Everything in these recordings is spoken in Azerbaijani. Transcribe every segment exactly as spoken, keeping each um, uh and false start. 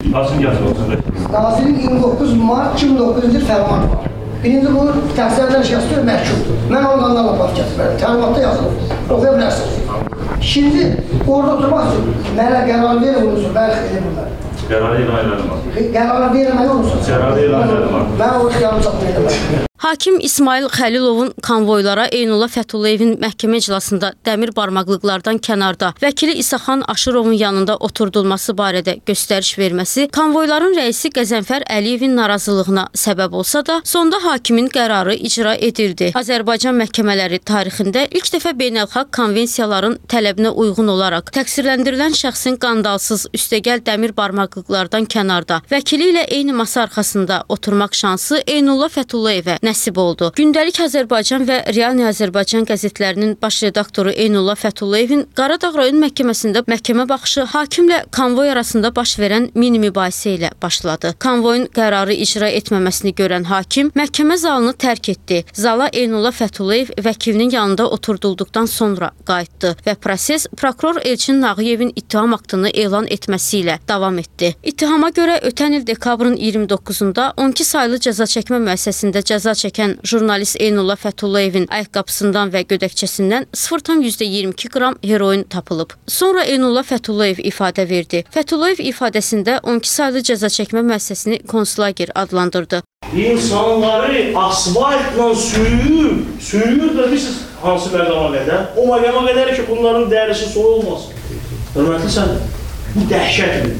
Nasıl yazılır? Nazirin iyirmi doqquz mart iki min doqquz ildir fərman var. Birinci bu təqsirləndirilən şəxsdir məktubdur. Mən orqanlarla baş gətirməliyim. Təlimatda yazılır. Oxuya bilərsiniz. İkinci, orada oturmaq üçün mənə qərar verir olursun. Mən xeyir bunlar. Qərar elanlarım var. Qərar verməli olursun. Qərar elanlarım var. Mən o xiyarını çatmayı edəməliyim. Hakim İsmail Xəlilovun konvoylara Eynullah Fətullayevin məhkəmə iclasında dəmir barmaqlıqlardan kənarda vəkili İsaxan Aşırovun yanında oturdulması barədə göstəriş verməsi konvoyların rəisi Qəzənfər Əliyevin narazılığına səbəb olsa da, sonda hakimin qərarı icra edildi. Azərbaycan məhkəmələri tarixində ilk dəfə beynəlxalq konvensiyaların tələbinə uyğun olaraq təqsirləndirilən şəxsin qandalsız üstəgəl dəmir barmaqlıqlardan kənarda vəkili ilə eyni masa arxasında oturmaq şansı Eynullah Fətullayevə nəsib oldu. Gündəlik Azərbaycan və Realni Azərbaycan qəzetlərinin baş redaktoru Eynullah Fətullayevin Qaradağ rayon məhkəməsində məhkəmə baxışı hakimlə konvoy arasında baş verən mini mübahisə ilə başladı. Konvoyun qərarı icra etməməsini görən hakim məhkəmə zalını tərk etdi. Zala Eynullah Fətullayev vəkilinin yanında oturdulduqdan sonra qayıtdı və proses prokuror Elçin Nağıyevin ittiham aktını elan etməsi ilə davam etdi. İttihama görə ötən il dekabrın iyirmi doqquzunda on iki saylı cəza çəkmə müəssisəsində cəza çəkən jurnalist Eynullah Fətullayevin ayaqqabısından və gödəkçəsindən sıfır tam yüzdə iyirmi iki qram heroin tapılıb. Sonra Eynullah Fətullayev ifadə verdi. Fətullayev ifadəsində on iki saylı cəza çəkmə müəssisəsini konslager adlandırdı. İnsanları asfaltla sürüyür, sürüyür da biz hansı məqama qədər? O məqama qədər ki, bunların dərisi soyulmasın. Hörmətli sən, bu dəhşətdir.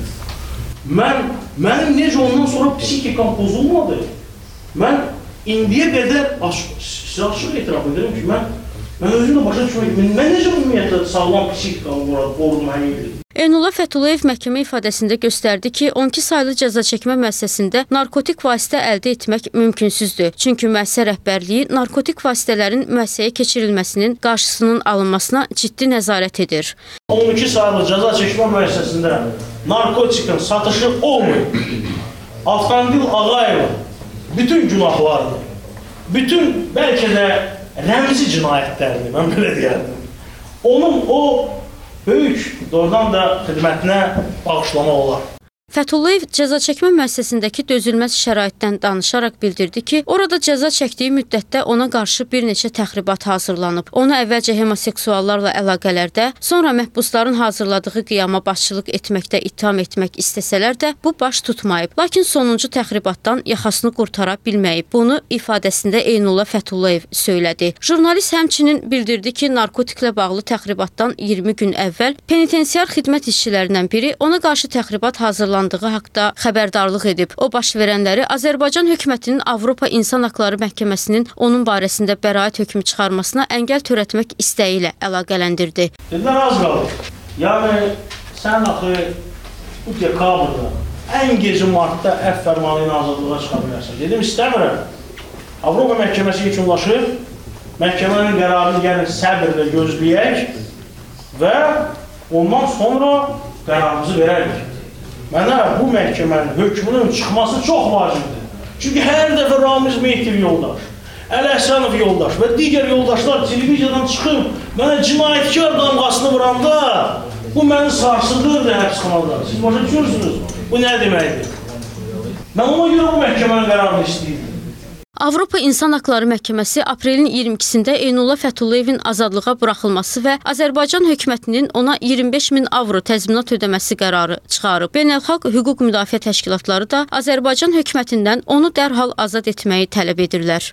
Mən, mənim necə ondan sonra psikikam pozulmadı. Mən indiyə qədər sizə açıq etiraf edirəm ki, mən, mən özümlə başa düşmək ki, mən necə ümumiyyətlə sağlam psikikamı qorudum həmin gün. Eynullah Fətulayev məhkəmə ifadəsində göstərdi ki, on iki saylı cəza çəkmə müəssisəsində narkotik vasitə əldə etmək mümkünsüzdür. Çünki müəssisə rəhbərliyi narkotik vasitələrin müəssisəyə keçirilməsinin qarşısının alınmasına ciddi nəzarət edir. on iki saylı cəza çəkmə müəssisəsində narkotikin satışı olmuyor. Avtandil Ağayeva bütün günahlardır, bütün bəlkə də rəmzi cinayətlərdir, mən belə deyərdim. Onun o böyük doğrudan da xidmətinə bağışlama olar. Fətullayev cəza çəkmə müəssisəsindəki dözülməz şəraitdən danışaraq bildirdi ki, orada cəza çəkdiyi müddətdə ona qarşı bir neçə təxribat hazırlanıb. Onu əvvəlcə homoseksuallarla əlaqələrdə, sonra məhbusların hazırladığı qiyama başçılıq etməkdə ittiham etmək istəsələr də bu baş tutmayıb. Lakin sonuncu təxribatdan yaxasını qurtara bilməyib. Bunu ifadəsində Eynullah Fətulayev söylədi. Jurnalist həmçinin bildirdi ki, narkotiklə bağlı təxribatdan iyirmi gün əvvəl penitensiar xidmət işçilərindən biri ona qarşı təxribat hazırlanıb haqda xəbərdarlıq edib. O baş verənləri Azərbaycan hökumətinin Avropa İnsan Haqları Məhkəməsinin onun barəsində bəraət hökmü çıxarmasına əngəl törətmək istəyi ilə əlaqələndirdi. Dedilər, az qalır. Yəni, sən axı bu dekabrda, ən gecə martda əf fərmanı ilə azadlığa çıxa bilərsən. Dedim, istəmirəm. Avropa Məhkəməsi yekunlaşır, məhkəmənin qərarını gəlin səbirlə gözləyək və ondan sonra qərarımızı verərik. Mənə bu məhkəmənin hökmünün çıxması çox vacibdir. Çünki hər dəfə Ramiz Mehdiv yoldaş, Əli Əhsənov yoldaş və digər yoldaşlar televiziyadan çıxıb mənə cinayətkar damğasını vuranda bu məni sarsıdırdı həbsxanada. Siz başa düşürsünüz, bu nə deməkdir? Mən ona görə bu məhkəmənin qərarını istəyirdim. Avropa İnsan Haqları Məhkəməsi aprelin iyirmi ikisində Eynullah Fətullayevin azadlığa buraxılması və Azərbaycan hökumətinin ona iyirmi beş min avro təzminat ödəməsi qərarı çıxarıb. Beynəlxalq hüquq müdafiə təşkilatları da Azərbaycan hökumətindən onu dərhal azad etməyi tələb edirlər.